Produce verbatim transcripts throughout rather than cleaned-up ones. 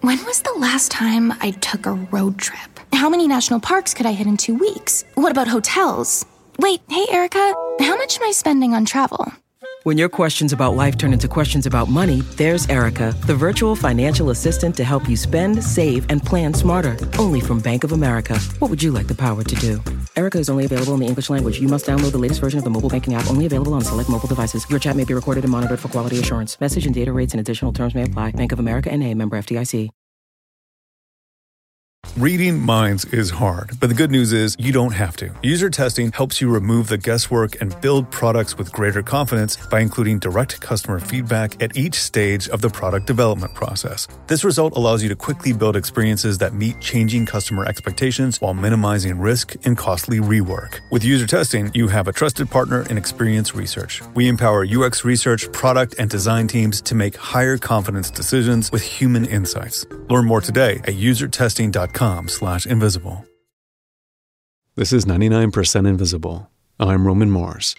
When was the last time I took a road trip? How many national parks could I hit in two weeks? What about hotels? Wait, hey, Erica, how much am I spending on travel? When your questions about life turn into questions about money, there's Erica, the virtual financial assistant to help you spend, save, and plan smarter. Only from Bank of America. What would you like the power to do? Erica is only available in the English language. You must download the latest version of the mobile banking app, only available on select mobile devices. Your chat may be recorded and monitored for quality assurance. Message and data rates and additional terms may apply. Bank of America N A, member F D I C. Reading minds is hard, but the good news is you don't have to. User testing helps you remove the guesswork and build products with greater confidence by including direct customer feedback at each stage of the product development process. This result allows you to quickly build experiences that meet changing customer expectations while minimizing risk and costly rework. With user testing, you have a trusted partner in Experience Research. We empower U X research, product, and design teams to make higher confidence decisions with human insights. Learn more today at user testing dot com slash invisible. This is ninety-nine percent Invisible. I'm Roman Mars.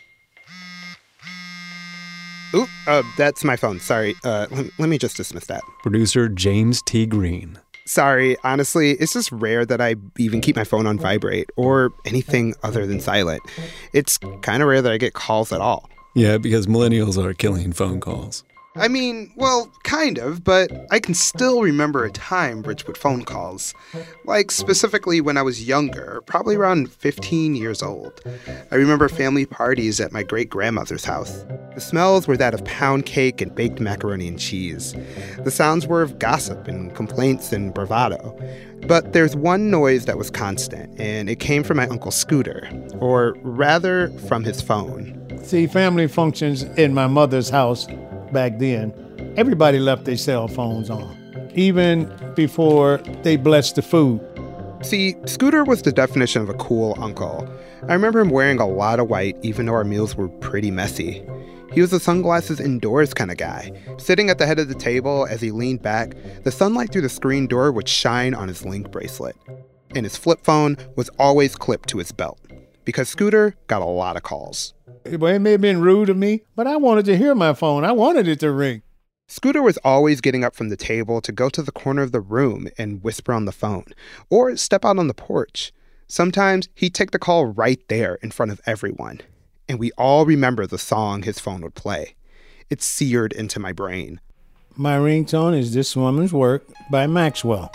Oop, uh, that's my phone. Sorry. Uh, let, let me just dismiss that. Producer James T. Green. Sorry, honestly, it's just rare that I even keep my phone on vibrate or anything other than silent. It's kind of rare that I get calls at all. Yeah, because millennials are killing phone calls. I mean, well, kind of, but I can still remember a time rich with phone calls. Like, specifically when I was younger, probably around fifteen years old. I remember family parties at my great-grandmother's house. The smells were that of pound cake and baked macaroni and cheese. The sounds were of gossip and complaints and bravado. But there's one noise that was constant, and it came from my Uncle Scooter, or rather, from his phone. See, family functions in my mother's house back then, everybody left their cell phones on, even before they blessed the food. See, Scooter was the definition of a cool uncle. I remember him wearing a lot of white, even though our meals were pretty messy. He was a sunglasses indoors kind of guy. Sitting at the head of the table as he leaned back, the sunlight through the screen door would shine on his Link bracelet. And his flip phone was always clipped to his belt, because Scooter got a lot of calls. Well, it may have been rude of me, but I wanted to hear my phone. I wanted it to ring. Scooter was always getting up from the table to go to the corner of the room and whisper on the phone, or step out on the porch. Sometimes he'd take the call right there in front of everyone, and we all remember the song his phone would play. It's seared into my brain. My ringtone is This Woman's Work by Maxwell.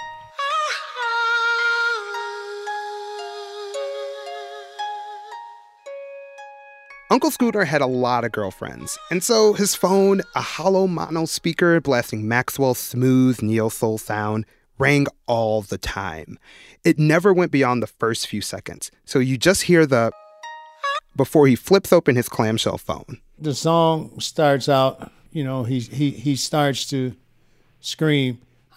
Uncle Scooter had a lot of girlfriends, and so his phone, a hollow mono speaker blasting Maxwell's smooth neo-soul sound, rang all the time. It never went beyond the first few seconds, so you just hear the before he flips open his clamshell phone. The song starts out, you know, he he he starts to scream,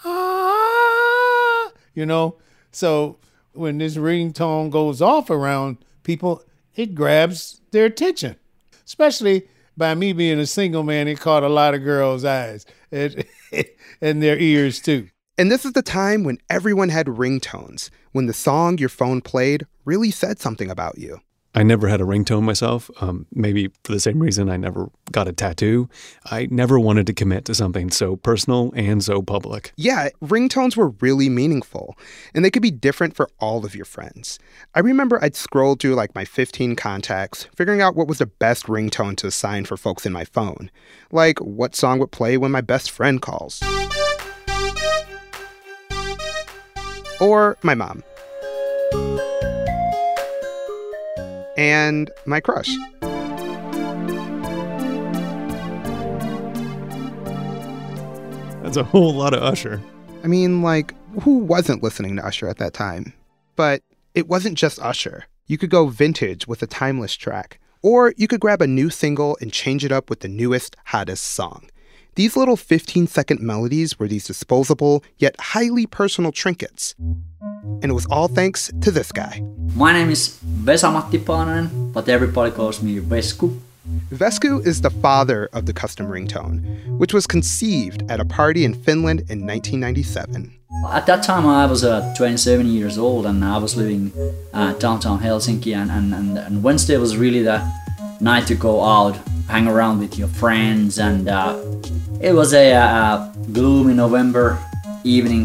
ah, you know. So when this ringtone goes off around people, it grabs their attention. Especially by me being a single man, it caught a lot of girls' eyes and, and their ears too. And this is the time when everyone had ringtones, when the song your phone played really said something about you. I never had a ringtone myself, um, maybe for the same reason I never got a tattoo. I never wanted to commit to something so personal and so public. Yeah, ringtones were really meaningful, and they could be different for all of your friends. I remember I'd scroll through like my fifteen contacts, figuring out what was the best ringtone to assign for folks in my phone. Like, what song would play when my best friend calls? Or my mom. And my crush. That's a whole lot of Usher. I mean, like, who wasn't listening to Usher at that time? But it wasn't just Usher. You could go vintage with a timeless track, or you could grab a new single and change it up with the newest, hottest song. These little fifteen-second melodies were these disposable, yet highly personal trinkets. And it was all thanks to this guy. My name is Vesa-Matti Paananen, but everybody calls me Vesku. Vesku is the father of the custom ringtone, which was conceived at a party in Finland in nineteen ninety-seven. At that time, I was uh, twenty-seven years old, and I was living uh, downtown Helsinki, and, and, and, and Wednesday was really the night to go out, hang around with your friends, and uh, it was a uh, gloomy November evening,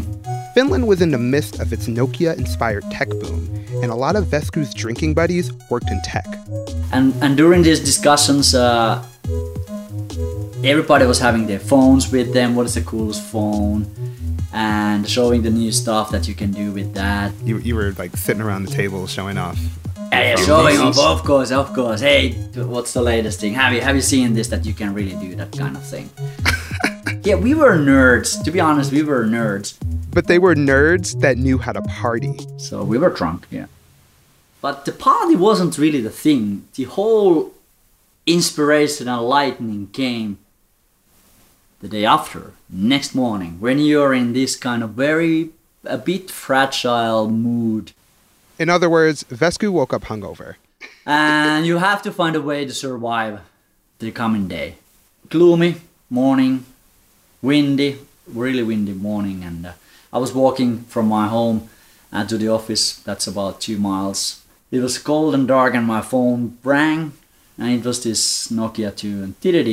Finland was in the midst of its Nokia-inspired tech boom, and a lot of Vesku's drinking buddies worked in tech. And and during these discussions, uh, everybody was having their phones with them. What is the coolest phone? And showing the new stuff that you can do with that. You, you were like sitting around the table showing off. Yeah, showing off, of course, of course. Hey, what's the latest thing? Have you have you seen this that you can really do that kind of thing? Yeah, we were nerds. To be honest, we were nerds. But they were nerds that knew how to party. So we were drunk, yeah. But the party wasn't really the thing. The whole inspiration and lightning came the day after, next morning, when you're in this kind of very, a bit fragile mood. In other words, Vesku woke up hungover. And you have to find a way to survive the coming day. Gloomy morning, windy, really windy morning, and uh, I was walking from my home uh, to the office. That's about two miles. It was cold and dark, and my phone rang, and it was this Nokia tune.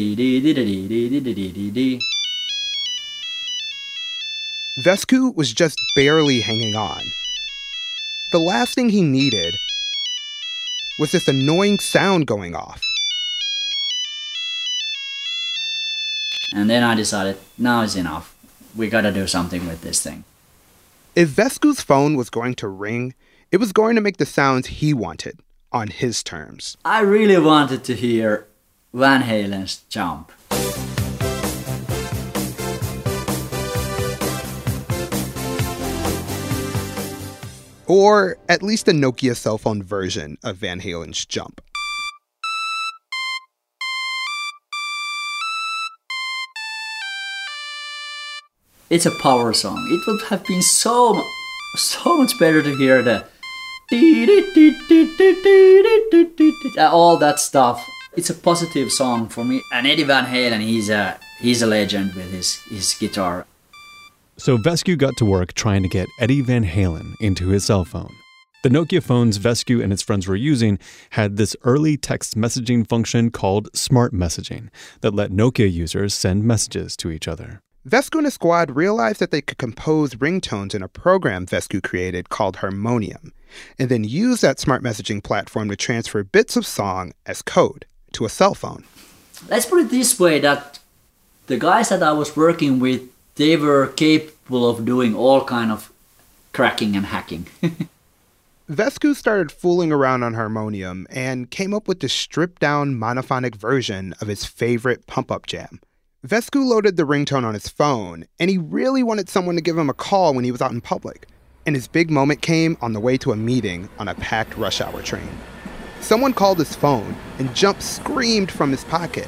Vesku was just barely hanging on. The last thing he needed was this annoying sound going off. And then I decided, now is enough. We gotta do something with this thing. If Vesku's phone was going to ring, it was going to make the sounds he wanted, on his terms. I really wanted to hear Van Halen's Jump. Or at least a Nokia cell phone version of Van Halen's Jump. It's a power song. It would have been so, so much better to hear the all that stuff. It's a positive song for me. And Eddie Van Halen, he's a he's a legend with his, his guitar. So Vesku got to work trying to get Eddie Van Halen into his cell phone. The Nokia phones Vesku and his friends were using had this early text messaging function called smart messaging that let Nokia users send messages to each other. Vesku and his squad realized that they could compose ringtones in a program Vesku created called Harmonium, and then use that smart messaging platform to transfer bits of song as code to a cell phone. Let's put it this way, that the guys that I was working with, they were capable of doing all kind of cracking and hacking. Vesku started fooling around on Harmonium and came up with this stripped-down monophonic version of his favorite pump-up jam. Vesku loaded the ringtone on his phone, and he really wanted someone to give him a call when he was out in public. And his big moment came on the way to a meeting on a packed rush hour train. Someone called his phone, and Jump screamed from his pocket.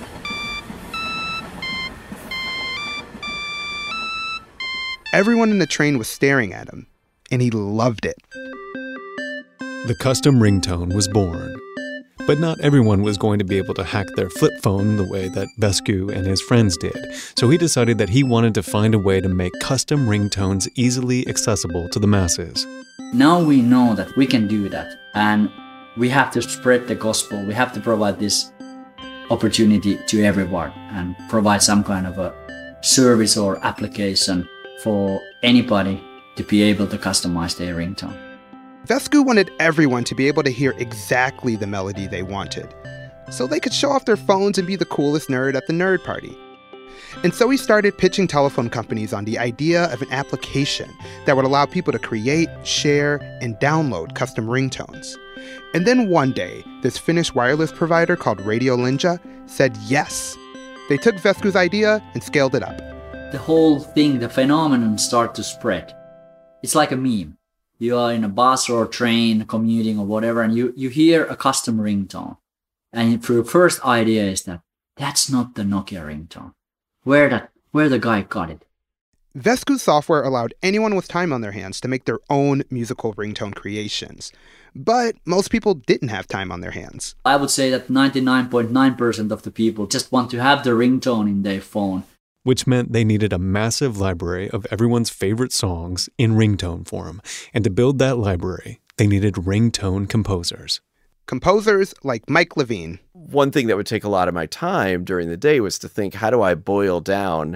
Everyone in the train was staring at him, and he loved it. The custom ringtone was born. But not everyone was going to be able to hack their flip phone the way that Vesku and his friends did. So he decided that he wanted to find a way to make custom ringtones easily accessible to the masses. Now we know that we can do that, and we have to spread the gospel. We have to provide this opportunity to everyone and provide some kind of a service or application for anybody to be able to customize their ringtone. Vesku wanted everyone to be able to hear exactly the melody they wanted, so they could show off their phones and be the coolest nerd at the nerd party. And so he started pitching telephone companies on the idea of an application that would allow people to create, share, and download custom ringtones. And then one day, this Finnish wireless provider called Radio Linja said yes. They took Vesku's idea and scaled it up. The whole thing, the phenomenon started to spread. It's like a meme. You are in a bus or a train, commuting or whatever, and you, you hear a custom ringtone. And your first idea is that that's not the Nokia ringtone. Where that, where the guy got it. Vesku's software allowed anyone with time on their hands to make their own musical ringtone creations. But most people didn't have time on their hands. I would say that ninety-nine point nine percent of the people just want to have the ringtone in their phone. Which meant they needed a massive library of everyone's favorite songs in ringtone form. And to build that library, they needed ringtone composers. Composers like Mike Levine. One thing that would take a lot of my time during the day was to think, how do I boil down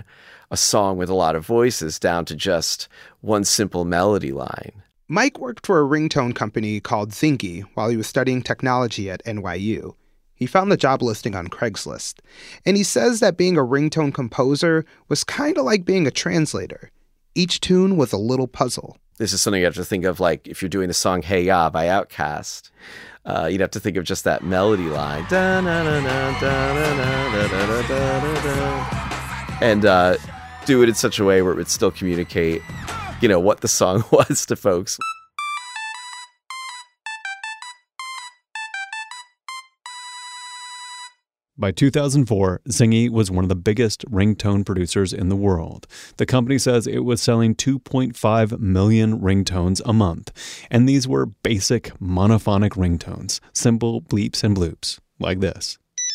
a song with a lot of voices down to just one simple melody line. Mike worked for a ringtone company called Zingy while he was studying technology at N Y U. He found the job listing on Craigslist, and he says that being a ringtone composer was kind of like being a translator. Each tune was a little puzzle. This is something you have to think of, like if you're doing the song Hey Ya by Outkast, uh, you'd have to think of just that melody line. And uh, do it in such a way where it would still communicate, you know, what the song was to folks. By two thousand four, Zingy was one of the biggest ringtone producers in the world. The company says it was selling two point five million ringtones a month, and these were basic monophonic ringtones, simple bleeps and bloops, like this.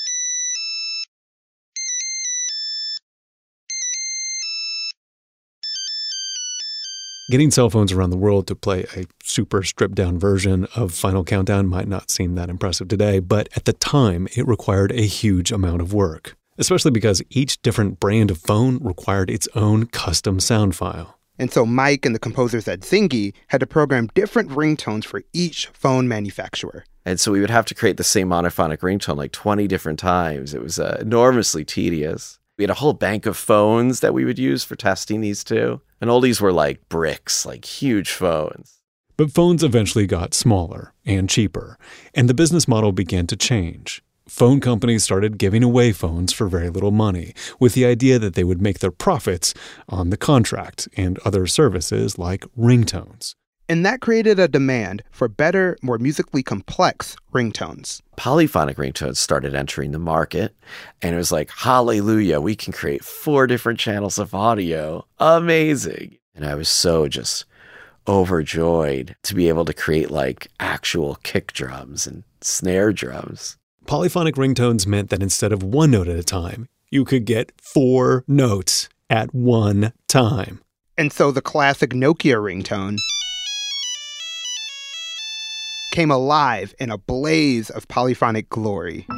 Getting cell phones around the world to play a super stripped-down version of Final Countdown might not seem that impressive today, but at the time, it required a huge amount of work, especially because each different brand of phone required its own custom sound file. And so Mike and the composers at Zingy had to program different ringtones for each phone manufacturer. And so we would have to create the same monophonic ringtone like twenty different times. It was uh, enormously tedious. We had a whole bank of phones that we would use for testing these two. And all these were like bricks, like huge phones. But phones eventually got smaller and cheaper, and the business model began to change. Phone companies started giving away phones for very little money, with the idea that they would make their profits on the contract and other services like ringtones. And that created a demand for better, more musically complex ringtones. Polyphonic ringtones started entering the market, and it was like, hallelujah, we can create four different channels of audio. Amazing. And I was so just overjoyed to be able to create like actual kick drums and snare drums. Polyphonic ringtones meant that instead of one note at a time, you could get four notes at one time. And so the classic Nokia ringtone came alive in a blaze of polyphonic glory.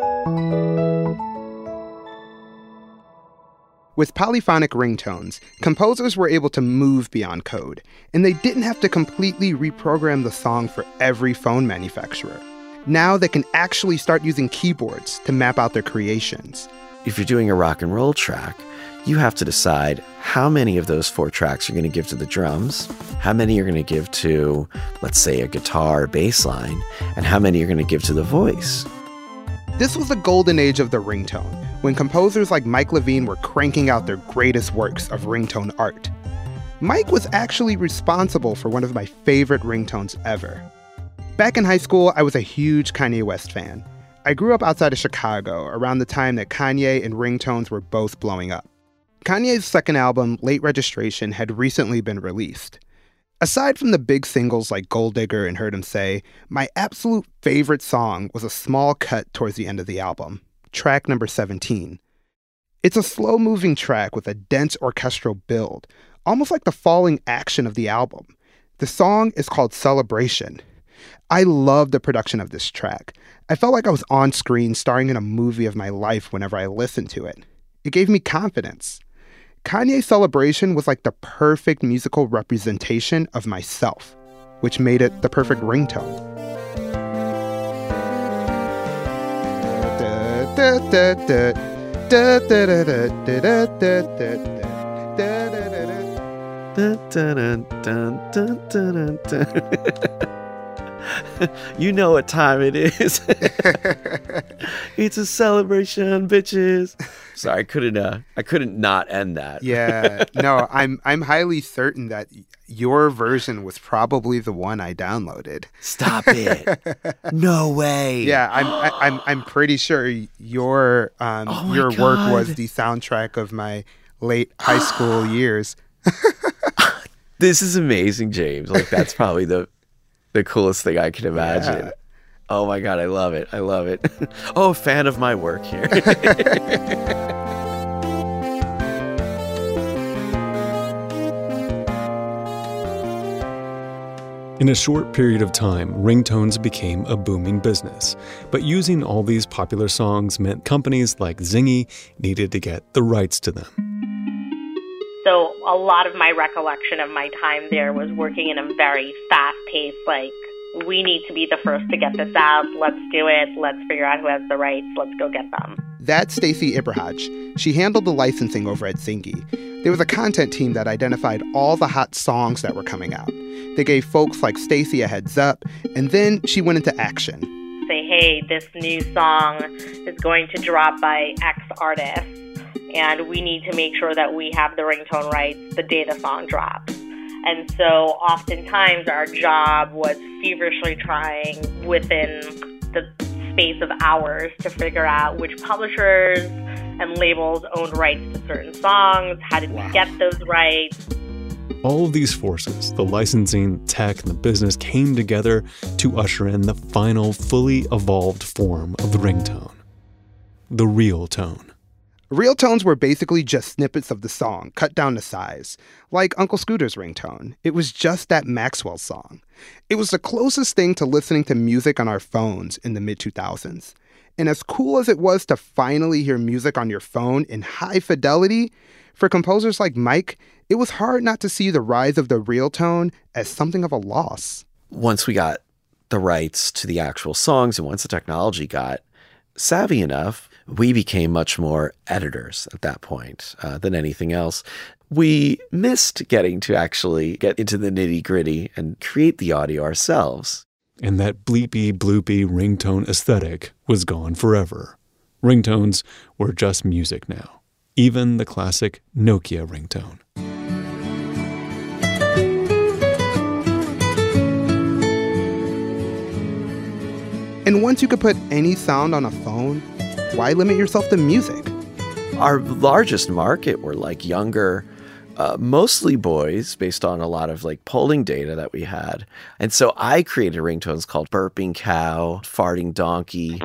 With polyphonic ringtones, composers were able to move beyond code, and they didn't have to completely reprogram the song for every phone manufacturer. Now they can actually start using keyboards to map out their creations. If you're doing a rock and roll track, you have to decide how many of those four tracks you're going to give to the drums, how many you're going to give to, let's say, a guitar or bass line, and how many you're going to give to the voice. This was the golden age of the ringtone, when composers like Mike Levine were cranking out their greatest works of ringtone art. Mike was actually responsible for one of my favorite ringtones ever. Back in high school, I was a huge Kanye West fan. I grew up outside of Chicago around the time that Kanye and ringtones were both blowing up. Kanye's second album, Late Registration, had recently been released. Aside from the big singles like Gold Digger and Heard 'Em Say, my absolute favorite song was a small cut towards the end of the album, track number seventeen. It's a slow-moving track with a dense orchestral build, almost like the falling action of the album. The song is called Celebration. I love the production of this track. I felt like I was on screen starring in a movie of my life whenever I listened to it. It gave me confidence. Kanye's Celebration was like the perfect musical representation of myself, which made it the perfect ringtone. You know what time it is. It's a celebration, bitches. Sorry, I couldn't. Uh, I couldn't not end that. Yeah, no, I'm. I'm highly certain that your version was probably the one I downloaded. Stop it! No way. Yeah, I'm. I, I'm. I'm pretty sure your um oh your God. work was the soundtrack of my late high school years. This is amazing, James. Like that's probably the. The coolest thing I can imagine. Yeah. Oh my God, I love it. I love it. Oh, fan of my work here. In a short period of time, ringtones became a booming business. But using all these popular songs meant companies like Zingy needed to get the rights to them. a lot of my recollection of my time there was working in a very fast-paced, like, we need to be the first to get this out. Let's do it. Let's figure out who has the rights. Let's go get them. That's Stacey Ibrahaj. She handled the licensing over at Zingy. There was a content team that identified all the hot songs that were coming out. They gave folks like Stacey a heads up, and then she went into action. Say, hey, this new song is going to drop by X artist, and we need to make sure that we have the ringtone rights the day the song drops. And so oftentimes our job was feverishly trying within the space of hours to figure out which publishers and labels owned rights to certain songs, how did we get those rights. All of these forces, the licensing, tech, and the business, came together to usher in the final, fully evolved form of the ringtone, the real tone. Real tones were basically just snippets of the song, cut down to size. Like Uncle Scooter's ringtone. It was just that Maxwell song. It was the closest thing to listening to music on our phones in the mid two thousands. And as cool as it was to finally hear music on your phone in high fidelity, for composers like Mike, it was hard not to see the rise of the real tone as something of a loss. Once we got the rights to the actual songs and once the technology got savvy enough, we became much more editors at that point uh, than anything else. We missed getting to actually get into the nitty-gritty and create the audio ourselves. And that bleepy, bloopy ringtone aesthetic was gone forever. Ringtones were just music now. Even the classic Nokia ringtone. And once you could put any sound on a phone, why limit yourself to music? Our largest market were like younger, uh, mostly boys, based on a lot of like polling data that we had. And so I created ringtones called Burping Cow, Farting Donkey.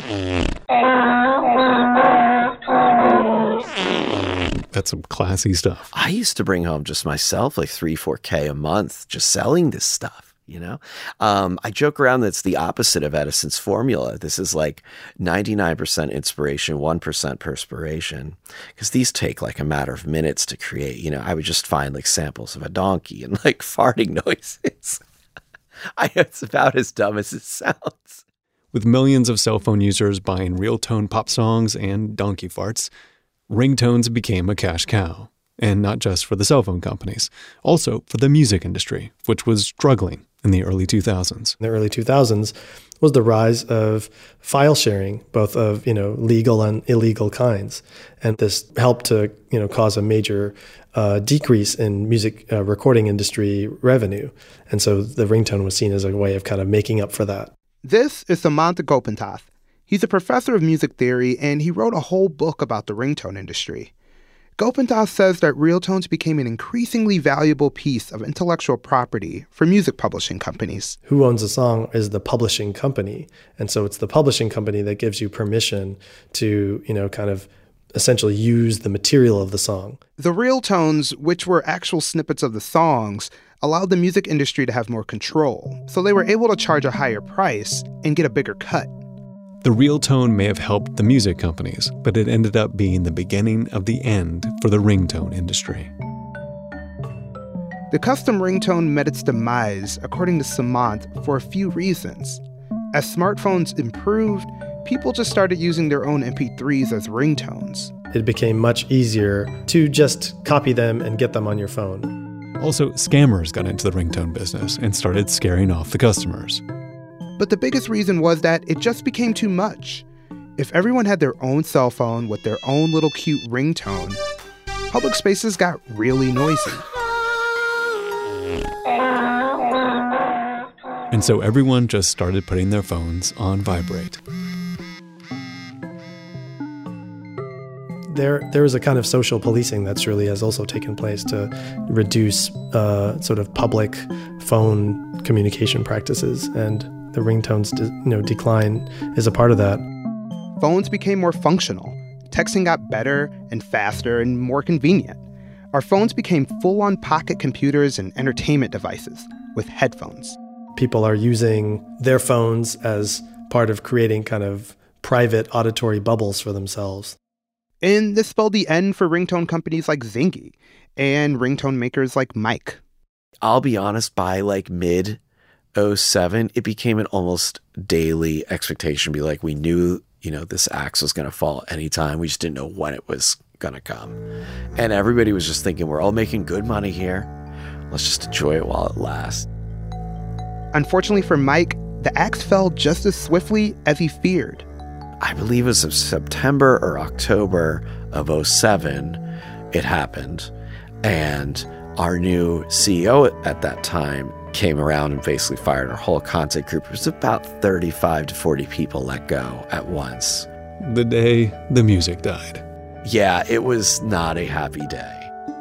That's some classy stuff. I used to bring home just myself like three, four K a month just selling this stuff. You know, um, I joke around that it's the opposite of Edison's formula. This is like ninety-nine percent inspiration, one percent perspiration, because these take like a matter of minutes to create. You know, I would just find like samples of a donkey and like farting noises. I, it's about as dumb as it sounds. With millions of cell phone users buying real-tone pop songs and donkey farts, ringtones became a cash cow. And not just for the cell phone companies, also for the music industry, which was struggling in the early two thousands. In the early two thousands was the rise of file sharing, both of, you know, legal and illegal kinds. And this helped to, you know, cause a major uh, decrease in music uh, recording industry revenue. And so the ringtone was seen as a way of kind of making up for that. This is Sumant Gopinath. He's a professor of music theory, and he wrote a whole book about the ringtone industry. Gopinath says that real tones became an increasingly valuable piece of intellectual property for music publishing companies. Who owns a song is the publishing company. And so it's the publishing company that gives you permission to, you know, kind of essentially use the material of the song. The real tones, which were actual snippets of the songs, allowed the music industry to have more control. So they were able to charge a higher price and get a bigger cut. The real tone may have helped the music companies, but it ended up being the beginning of the end for the ringtone industry. The custom ringtone met its demise, according to Sumant, for a few reasons. As smartphones improved, people just started using their own M P threes as ringtones. It became much easier to just copy them and get them on your phone. Also, scammers got into the ringtone business and started scaring off the customers. But the biggest reason was that it just became too much. If everyone had their own cell phone with their own little cute ringtone, public spaces got really noisy. And so everyone just started putting their phones on vibrate. There, there is a kind of social policing that's really has also taken place to reduce uh, sort of public phone communication practices, and the ringtone's de- you know, decline is a part of that. Phones became more functional. Texting got better and faster and more convenient. Our phones became full-on pocket computers and entertainment devices with headphones. People are using their phones as part of creating kind of private auditory bubbles for themselves. And this spelled the end for ringtone companies like Zingy. and ringtone makers like Mike. I'll be honest, by like mid oh seven, it became an almost daily expectation. Be like, we knew, you know, this axe was going to fall anytime. We just didn't know when it was going to come. And everybody was just thinking, we're all making good money here. Let's just enjoy it while it lasts. Unfortunately for Mike, the axe fell just as swiftly as he feared. I believe it was of September or October of oh seven, it happened. And our new C E O at that time came around and basically fired our whole content group. It was about thirty-five to forty people let go at once. The day the music died. Yeah, it was not a happy day.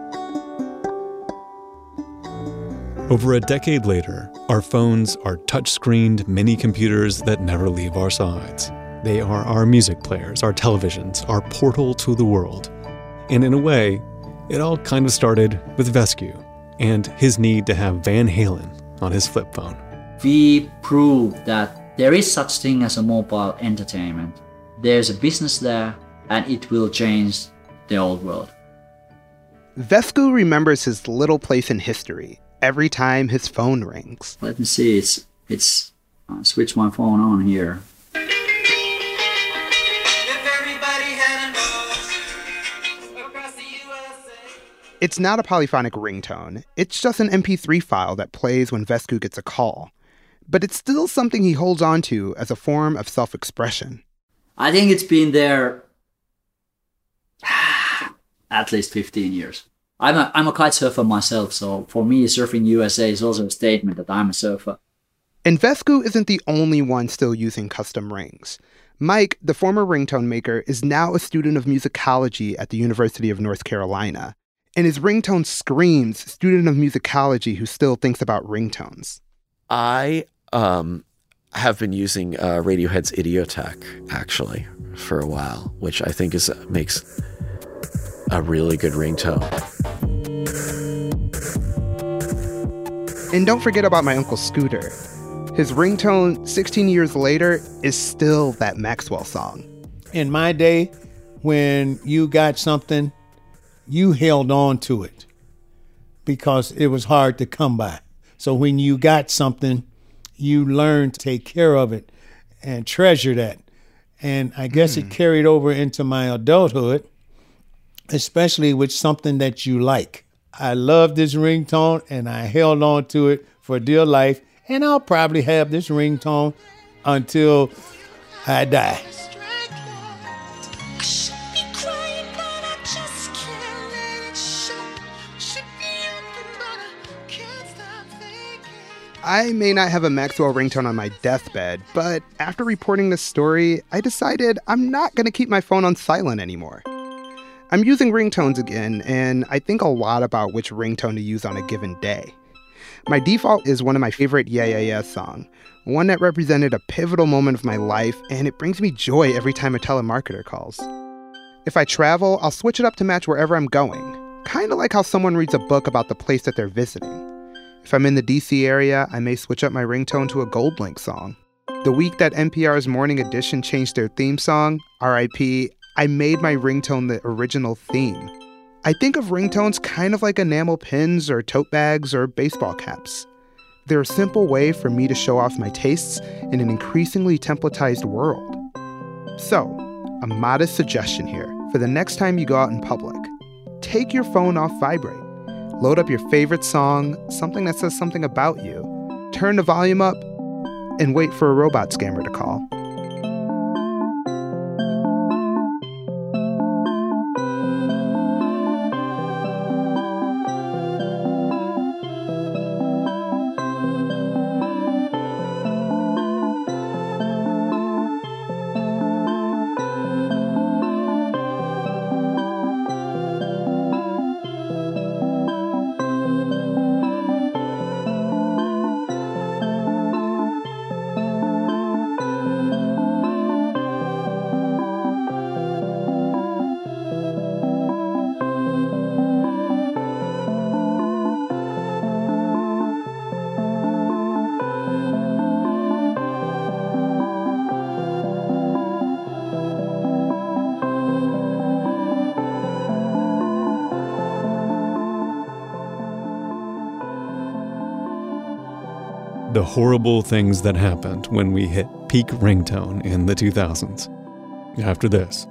Over a decade later, our phones are touch-screened mini computers that never leave our sides. They are our music players, our televisions, our portal to the world. And in a way, it all kind of started with Vesku and his need to have Van Halen on his flip phone. We proved that there is such thing as a mobile entertainment. There's a business there, and it will change the old world. Vesku remembers his little place in history every time his phone rings. Let me see, it's, it's, I'll switch my phone on here. It's not a polyphonic ringtone. It's just an M P three file that plays when Vesku gets a call. But it's still something he holds on to as a form of self-expression. I think it's been there at least fifteen years. I'm a, I'm a kite surfer myself, so for me, Surfing U S A is also a statement that I'm a surfer. And Vesku isn't the only one still using custom rings. Mike, the former ringtone maker, is now a student of musicology at the University of North Carolina. And his ringtone screams student of musicology who still thinks about ringtones. I um, have been using uh, Radiohead's Idiotech, actually, for a while, which I think is makes a really good ringtone. And don't forget about my Uncle Scooter. His ringtone, sixteen years later, is still that Maxwell song. In my day, when you got something, you held on to it because it was hard to come by. So when you got something, you learned to take care of it and treasure that. And I guess mm. it carried over into my adulthood, especially with something that you like. I love this ringtone and I held on to it for dear life. And I'll probably have this ringtone until I die. I may not have a Maxwell ringtone on my deathbed, but after reporting this story, I decided I'm not going to keep my phone on silent anymore. I'm using ringtones again, and I think a lot about which ringtone to use on a given day. My default is one of my favorite Yeah Yeah Yeah song, one that represented a pivotal moment of my life, and it brings me joy every time a telemarketer calls. If I travel, I'll switch it up to match wherever I'm going, kind of like how someone reads a book about the place that they're visiting. If I'm in the D C area, I may switch up my ringtone to a GoldLink song. The week that N P R's Morning Edition changed their theme song, R I P, I made my ringtone the original theme. I think of ringtones kind of like enamel pins or tote bags or baseball caps. They're a simple way for me to show off my tastes in an increasingly templatized world. So, a modest suggestion here for the next time you go out in public. Take your phone off vibrate. Load up your favorite song, something that says something about you. Turn the volume up and wait for a robot scammer to call. the horrible things that happened when we hit peak ringtone in the two thousands. After this.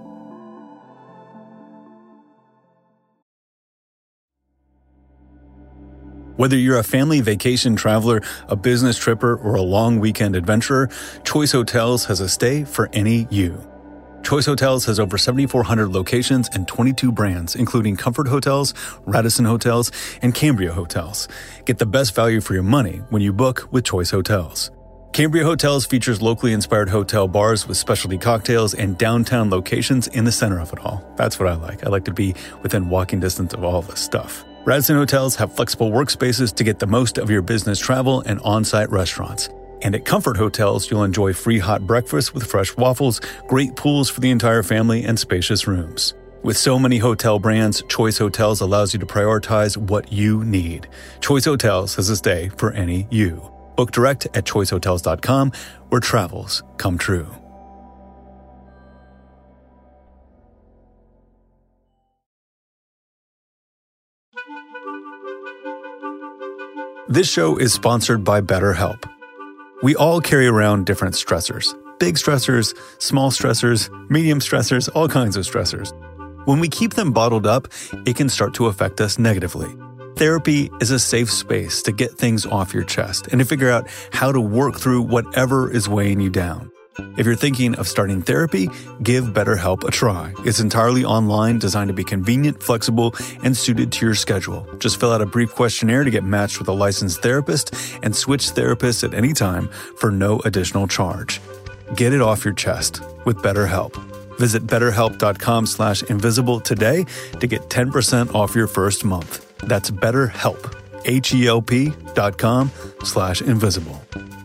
Whether you're a family vacation traveler, a business tripper, or a long weekend adventurer, Choice Hotels has a stay for any you. Choice Hotels has over seventy-four hundred locations and twenty-two brands, including Comfort Hotels, Radisson Hotels, and Cambria Hotels. Get the best value for your money when you book with Choice Hotels. Cambria Hotels features locally inspired hotel bars with specialty cocktails and downtown locations in the center of it all. That's what I like. I like to be within walking distance of all this stuff. Radisson Hotels have flexible workspaces to get the most of your business travel and on-site restaurants. And at Comfort Hotels, you'll enjoy free hot breakfast with fresh waffles, great pools for the entire family, and spacious rooms. With so many hotel brands, Choice Hotels allows you to prioritize what you need. Choice Hotels has a stay for any you. Book direct at choice hotels dot com, where travels come true. This show is sponsored by BetterHelp. We all carry around different stressors. Big stressors, small stressors, medium stressors, all kinds of stressors. When we keep them bottled up, it can start to affect us negatively. Therapy is a safe space to get things off your chest and to figure out how to work through whatever is weighing you down. If you're thinking of starting therapy, give BetterHelp a try. It's entirely online, designed to be convenient, flexible, and suited to your schedule. Just fill out a brief questionnaire to get matched with a licensed therapist and switch therapists at any time for no additional charge. Get it off your chest with BetterHelp. Visit betterhelp.com slash invisible today to get ten percent off your first month. That's BetterHelp, H-E-L-P dot com slash invisible.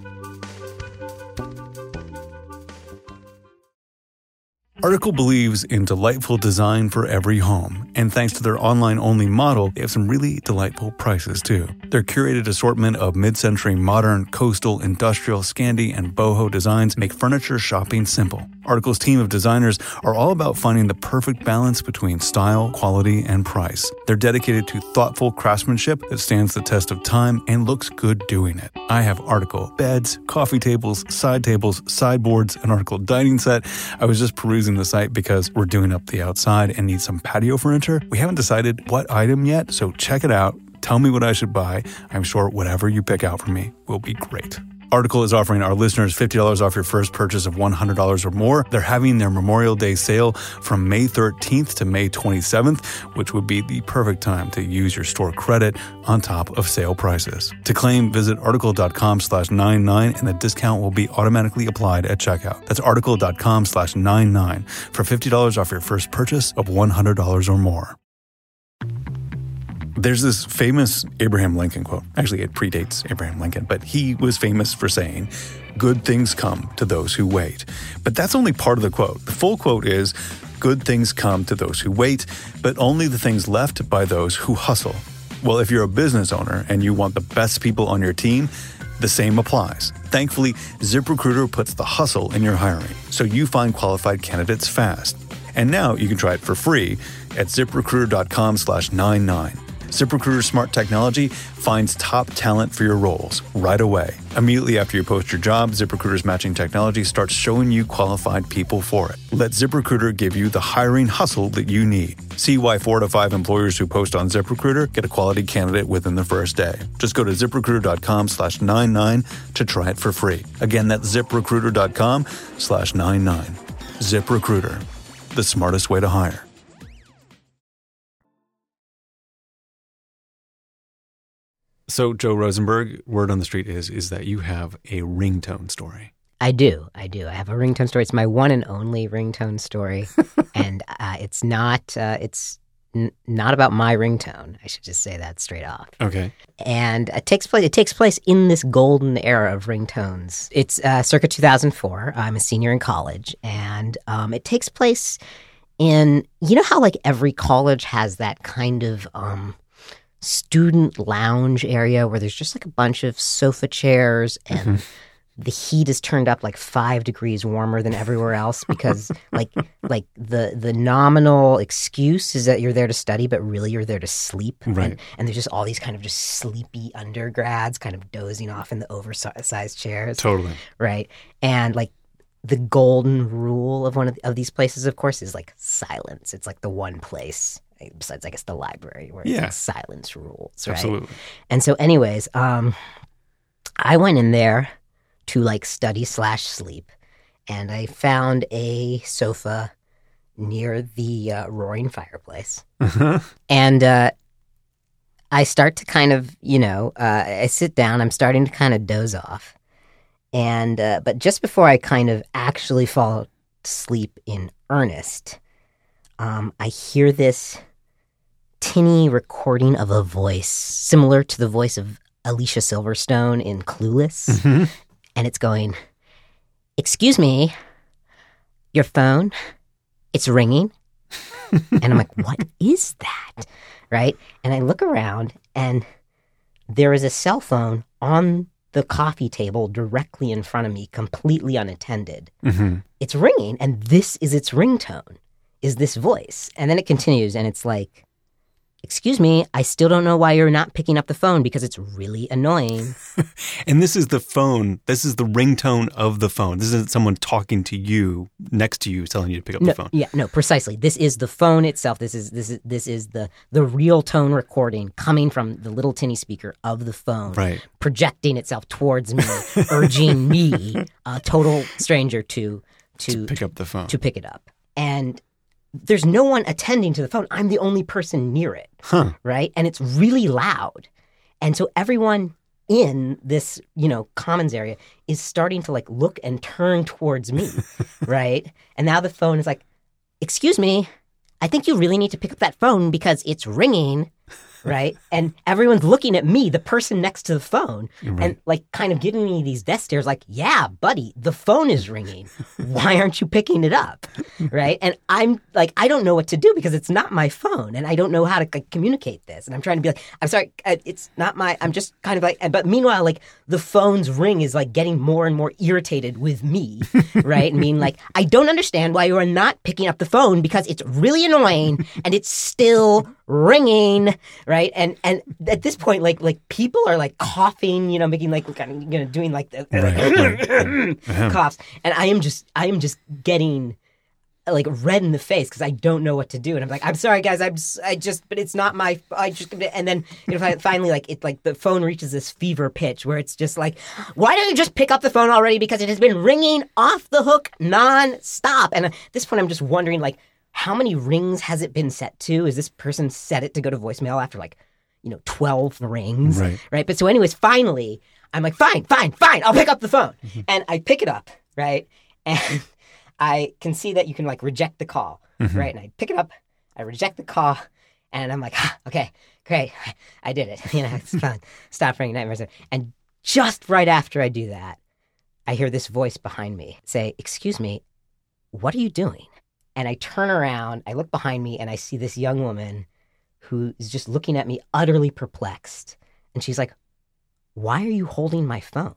Article believes in delightful design for every home, and thanks to their online-only model, they have some really delightful prices too. Their curated assortment of mid-century modern, coastal, industrial, Scandi, and boho designs make furniture shopping simple. Article's team of designers are all about finding the perfect balance between style, quality, and price. They're dedicated to thoughtful craftsmanship that stands the test of time and looks good doing it. I have Article beds, coffee tables, side tables, sideboards, an Article dining set. I was just perusing the site because we're doing up the outside and need some patio furniture. We haven't decided what item yet, so check it out. Tell me what I should buy. I'm sure whatever you pick out for me will be great. Article is offering our listeners fifty dollars off your first purchase of one hundred dollars or more. They're having their Memorial Day sale from May thirteenth to May twenty-seventh, which would be the perfect time to use your store credit on top of sale prices. To claim, visit article.com slash 99 and the discount will be automatically applied at checkout. That's article.com slash 99 for fifty dollars off your first purchase of one hundred dollars or more. There's this famous Abraham Lincoln quote. Actually, it predates Abraham Lincoln, but he was famous for saying, "Good things come to those who wait." But that's only part of the quote. The full quote is, "Good things come to those who wait, but only the things left by those who hustle." Well, if you're a business owner and you want the best people on your team, the same applies. Thankfully, ZipRecruiter puts the hustle in your hiring, so you find qualified candidates fast. And now you can try it for free at ziprecruiter.com slash 99. ZipRecruiter's smart technology finds top talent for your roles right away. Immediately after you post your job, ZipRecruiter's matching technology starts showing you qualified people for it. Let ZipRecruiter give you the hiring hustle that you need. See why four to five employers who post on ZipRecruiter get a quality candidate within the first day. Just go to ziprecruiter.com slash 99 to try it for free. Again, that's ziprecruiter.com slash 99. ZipRecruiter, the smartest way to hire. So, Joe Rosenberg, word on the street is is that you have a ringtone story. I do. I do. I have a ringtone story. It's my one and only ringtone story. and uh, it's not uh, it's n- not about my ringtone. I should just say that straight off. Okay. And it takes place it takes place in this golden era of ringtones. It's uh, circa two thousand four. I'm a senior in college, and um, it takes place in, you know how like every college has that kind of um, student lounge area where there's just like a bunch of sofa chairs and mm-hmm. the heat is turned up like five degrees warmer than everywhere else because like like the the nominal excuse is that you're there to study, but really you're there to sleep. Right. And, and there's just all these kind of just sleepy undergrads kind of dozing off in the oversized chairs. Totally. Right. And like the golden rule of one of, the, of these places, of course, is like silence. It's like the one place, besides I guess the library, where yeah. it's like silence rules. Right? Absolutely. And so anyways, um, I went in there to like study slash sleep. And I found a sofa near the uh, roaring fireplace. Uh-huh. And uh, I start to kind of, you know, uh, I sit down, I'm starting to kind of doze off. And, uh, but just before I kind of actually fall asleep in earnest, um, I hear this tinny recording of a voice similar to the voice of Alicia Silverstone in Clueless. Mm-hmm. And it's going, "Excuse me, your phone, it's ringing." And I'm like, what is that? Right? And I look around and there is a cell phone on the coffee table directly in front of me, completely unattended. Mm-hmm. It's ringing, and this is its ringtone, is this voice. And then it continues, and it's like, "Excuse me, I still don't know why you're not picking up the phone because it's really annoying." And this is the phone. This is the ringtone of the phone. This isn't someone talking to you next to you telling you to pick up no, the phone. Yeah, no, precisely. This is the phone itself. This is this is this is the the real tone recording coming from the little tinny speaker of the phone, right, projecting itself towards me, urging me, a total stranger, to to to pick up the phone, to pick it up. And there's no one attending to the phone. I'm the only person near it, huh. right? And it's really loud. And so everyone in this, you know, commons area is starting to like look and turn towards me, right? And now the phone is like, "Excuse me, I think you really need to pick up that phone because it's ringing," right? And everyone's looking at me, the person next to the phone, right. and like kind of giving me these death stares like, "Yeah, buddy, the phone is ringing. Why aren't you picking it up?" Right? And I'm like, I don't know what to do because it's not my phone and I don't know how to like, communicate this. And I'm trying to be like, "I'm sorry, uh, it's not my," I'm just kind of like, but meanwhile, like the phone's ring is like getting more and more irritated with me, right? And being like, "I don't understand why you are not picking up the phone because it's really annoying and it's still ringing," right? And and at this point, like like people are like coughing, you know, making like kind of, you know, doing like the right, right. coughs, and I am just I am just getting like red in the face because I don't know what to do, and I'm like, "I'm sorry, guys, I'm just, I just, but it's not my, I just," and then you know, finally, like it, like the phone reaches this fever pitch where it's just like, "Why don't you just pick up the phone already? Because it has been ringing off the hook nonstop." And at this point, I'm just wondering, like, how many rings has it been set to? Is this person set it to go to voicemail after like, you know, twelve rings? Right. Right. But so anyways, finally, I'm like, fine, fine, fine. I'll pick up the phone. Mm-hmm. And I pick it up. Right. And I can see that you can like reject the call. Mm-hmm. Right. And I pick it up. I reject the call. And I'm like, ah, okay, great. I did it. You know, it's fine. Stop ringing nightmares. And just right after I do that, I hear this voice behind me say, "Excuse me, what are you doing?" And I turn around, I look behind me, and I see this young woman who is just looking at me utterly perplexed. And she's like, "Why are you holding my phone?"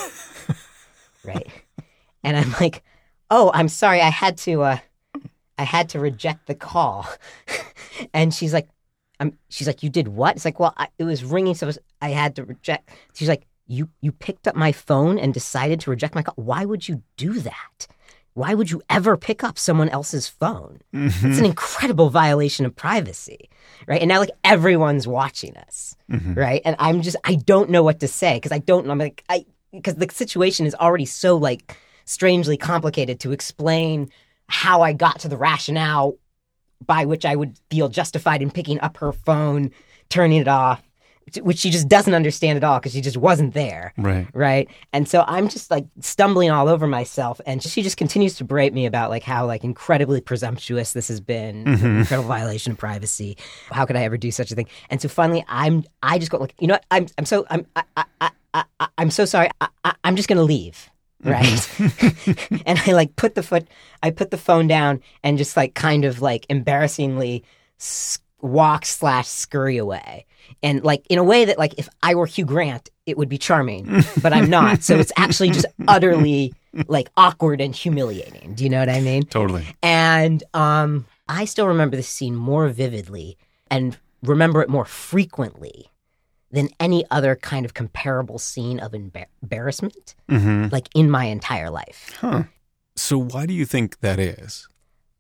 Right? And I'm like, "Oh, I'm sorry. I had to, uh, I had to reject the call." And she's like, "I'm." She's like, "You did what?" It's like, "Well, I, it was ringing, so it was, I had to reject." She's like, "You, you picked up my phone and decided to reject my call. Why would you do that? Why would you ever pick up someone else's phone?" Mm-hmm. It's an incredible violation of privacy, right? And now, like, everyone's watching us, mm-hmm. right? And I'm just, I don't know what to say because I don't know. I'm like, I, because the situation is already so, like, strangely complicated to explain how I got to the rationale by which I would feel justified in picking up her phone, turning it off, which she just doesn't understand at all because she just wasn't there. Right. Right. And so I'm just like stumbling all over myself. And she just continues to berate me about like how like incredibly presumptuous this has been, mm-hmm. an incredible violation of privacy. How could I ever do such a thing? And so finally I'm, I just go like, you know what? I'm, I'm so, I'm, I, I, I, I, I'm so sorry. I, I, I'm just going to leave. Right. And I like put the foot, I put the phone down and just like kind of like embarrassingly walk slash scurry away. And like in a way that like if I were Hugh Grant, it would be charming, but I'm not. So it's actually just utterly like awkward and humiliating. Do you know what I mean? Totally. And um, I still remember this scene more vividly and remember it more frequently than any other kind of comparable scene of embar- embarrassment, mm-hmm. like in my entire life. Huh. So why do you think that is?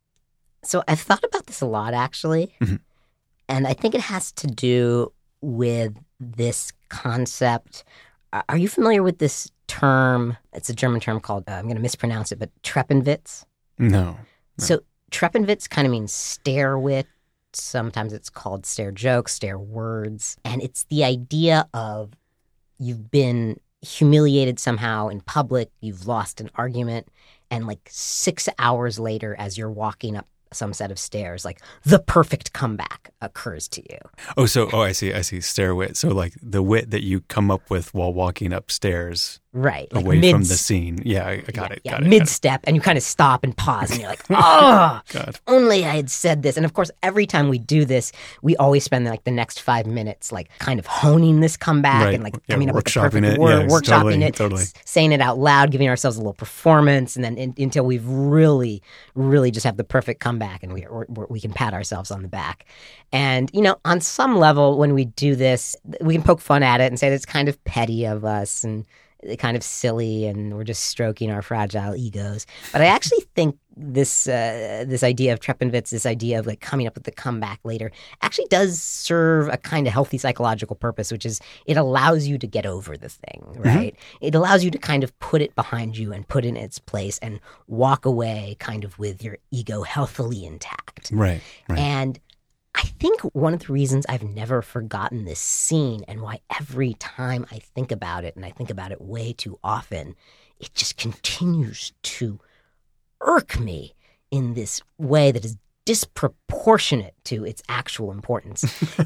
So I've thought about this a lot, actually. Mm-hmm. And I think it has to do with this concept. Are you familiar with this term? It's a German term called, uh, I'm going to mispronounce it, but Treppenwitz. No. no. So Treppenwitz kind of means stare wit. Sometimes it's called stare jokes, stare words. And it's the idea of you've been humiliated somehow in public, you've lost an argument, and like six hours later as you're walking up some set of stairs, like the perfect comeback occurs to you. Oh, so, oh, I see, I see. Stare wit. So like the wit that you come up with while walking upstairs. Right. Away like mid, from the scene. Yeah, I, I got yeah, it. Yeah, got it. mid-step, and you kind of stop and pause, and you're like, oh, God. If only I had said this. And of course, every time we do this, we always spend like the next five minutes like kind of honing this comeback right. and like yeah, coming up with the perfect it. word, yeah, workshopping totally, it, totally. s- saying it out loud, giving ourselves a little performance, and then in, until we've really, really just have the perfect comeback, and we or, or we can pat ourselves on the back. And, you know, on some level, when we do this, we can poke fun at it and say that's kind of petty of us and kind of silly, and we're just stroking our fragile egos. But I actually think this uh, this idea of Treppenwitz, this idea of like coming up with the comeback later, actually does serve a kind of healthy psychological purpose, which is it allows you to get over the thing, right? Mm-hmm. It allows you to kind of put it behind you and put it in its place and walk away kind of with your ego healthily intact. Right, right. And I think one of the reasons I've never forgotten this scene and why every time I think about it, and I think about it way too often, it just continues to irk me in this way that is disproportionate to its actual importance,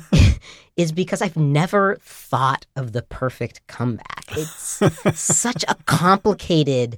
is because I've never thought of the perfect comeback. It's such a complicated...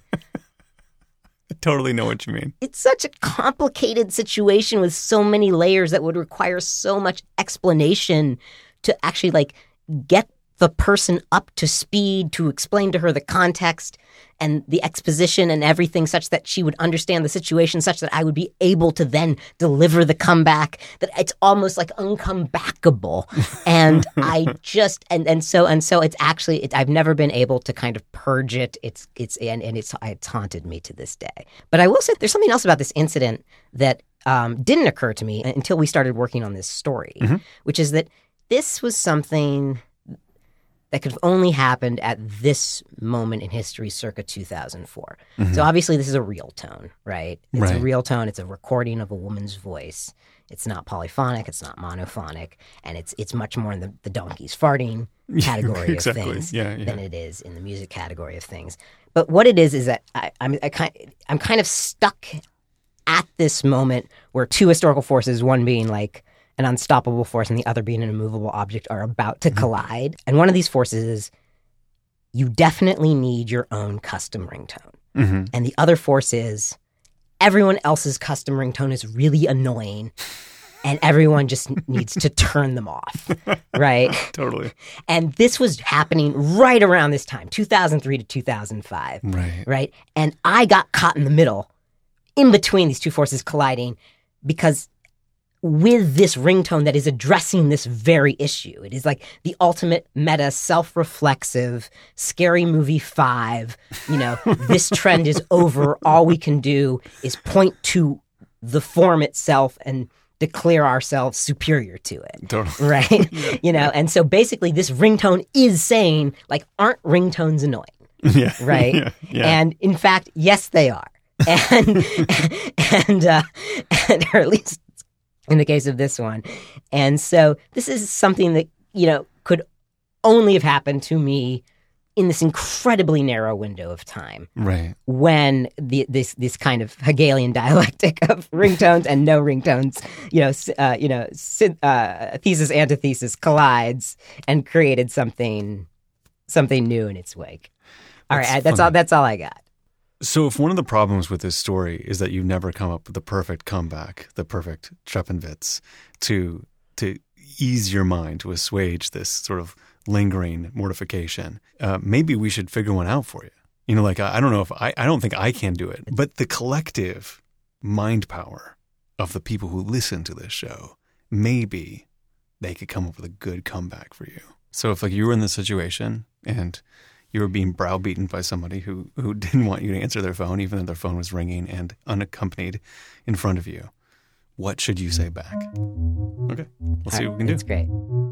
I totally know what you mean. It's such a complicated situation with so many layers that would require so much explanation to actually like get the person up to speed, to explain to her the context and the exposition and everything such that she would understand the situation, such that I would be able to then deliver the comeback, that it's almost like uncomebackable. And I just, and, and so, and so it's actually, it, I've never been able to kind of purge it. It's, it's, and, and it's, it's haunted me to this day. But I will say there's something else about this incident that um, didn't occur to me until we started working on this story, mm-hmm. which is that this was something that could have only happened at this moment in history, circa two thousand four. Mm-hmm. So obviously this is a real tone, right? It's right. a real tone. It's a recording of a woman's voice. It's not polyphonic. It's not monophonic. And it's it's much more in the, the donkeys farting category exactly. of things yeah, yeah. than it is in the music category of things. But what it is is that I, I'm, I kind, I'm kind of stuck at this moment where two historical forces, one being like an unstoppable force and the other being an immovable object, are about to collide. Mm-hmm. And one of these forces is you definitely need your own custom ringtone. Mm-hmm. And the other force is everyone else's custom ringtone is really annoying and everyone just needs to turn them off, right? Totally. And this was happening right around this time, two thousand three to two thousand five. Right. Right? And I got caught in the middle, in between these two forces colliding, because with this ringtone that is addressing this very issue. It is like the ultimate meta, self-reflexive, scary movie five. You know, this trend is over. All we can do is point to the form itself and declare ourselves superior to it. Totally. Right? Yeah. You know, and so basically this ringtone is saying, like, aren't ringtones annoying? Yeah. Right? Yeah. Yeah. And in fact, yes, they are. And, and, uh, and, or at least in the case of this one. And so this is something that, you know, could only have happened to me in this incredibly narrow window of time. Right. When the, this this kind of Hegelian dialectic of ringtones and no ringtones, you know, uh, you know, uh, thesis antithesis collides and created something something new in its wake. All that's right, that's all. That's all I got. So if one of the problems with this story is that you never come up with the perfect comeback, the perfect Treppenwitz to to ease your mind, to assuage this sort of lingering mortification, uh, maybe we should figure one out for you. You know, like, I, I don't know if I, I don't think I can do it, but the collective mind power of the people who listen to this show, maybe they could come up with a good comeback for you. So if like you were in this situation and you were being browbeaten by somebody who, who didn't want you to answer their phone, even though their phone was ringing and unaccompanied in front of you, what should you say back? Okay, let's see what we can do. That's great.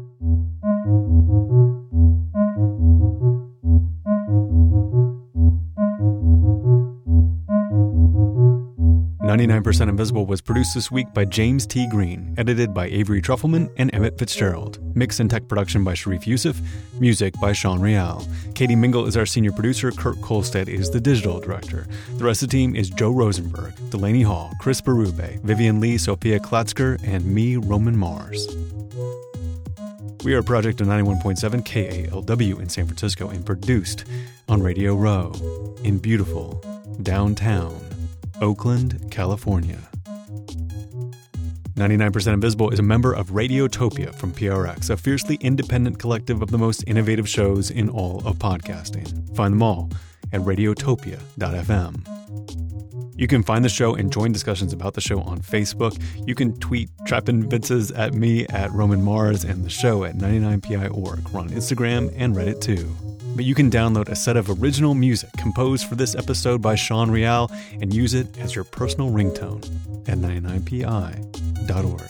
ninety-nine percent Invisible was produced this week by James T. Green, edited by Avery Trufelman and Emmett Fitzgerald. Mix and tech production by Sharif Youssef, music by Sean Real. Katie Mingle is our senior producer, Kurt Kolstad is the digital director. The rest of the team is Joe Rosenberg, Delaney Hall, Chris Berube, Vivian Lee, Sophia Klatzker, and me, Roman Mars. We are a project of ninety-one point seven K A L W in San Francisco and produced on Radio Row in beautiful downtown Oakland, California. ninety-nine percent Invisible is a member of Radiotopia from P R X, a fiercely independent collective of the most innovative shows in all of podcasting. Find them all at radiotopia dot f m. You can find the show and join discussions about the show on Facebook. You can tweet Trappin' Vinces at me at Roman Mars and the show at ninety-nine P I org. We're on Instagram and Reddit too. But you can download a set of original music composed for this episode by Sean Real and use it as your personal ringtone at ninety-nine P I dot org.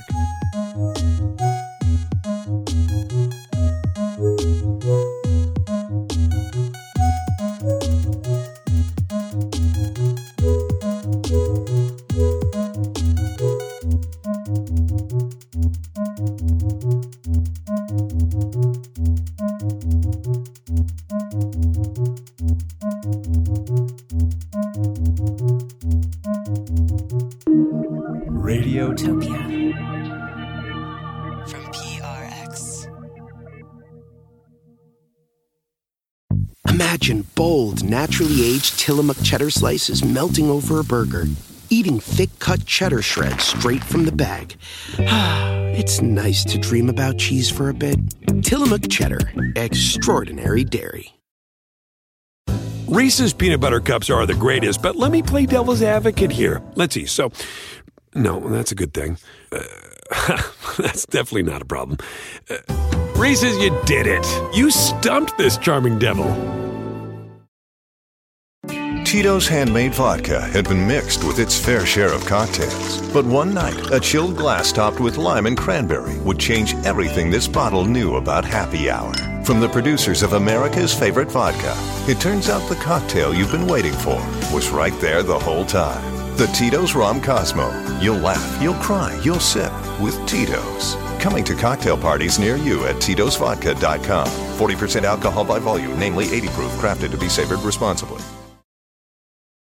Radiotopia from P R X. Imagine bold, naturally aged Tillamook cheddar slices melting over a burger, eating thick-cut cheddar shreds straight from the bag. It's nice to dream about cheese for a bit. Tillamook cheddar, extraordinary dairy. Reese's peanut butter cups are the greatest, but let me play devil's advocate here. Let's see. So, no, that's a good thing. Uh, that's definitely not a problem. Uh, Reese's, you did it. You stumped this charming devil. Tito's handmade vodka had been mixed with its fair share of cocktails. But one night, a chilled glass topped with lime and cranberry would change everything this bottle knew about happy hour. From the producers of America's favorite vodka, it turns out the cocktail you've been waiting for was right there the whole time. The Tito's Rom Cosmo. You'll laugh, you'll cry, you'll sip with Tito's. Coming to cocktail parties near you at Titos Vodka dot com. forty percent alcohol by volume, namely eighty proof, crafted to be savored responsibly.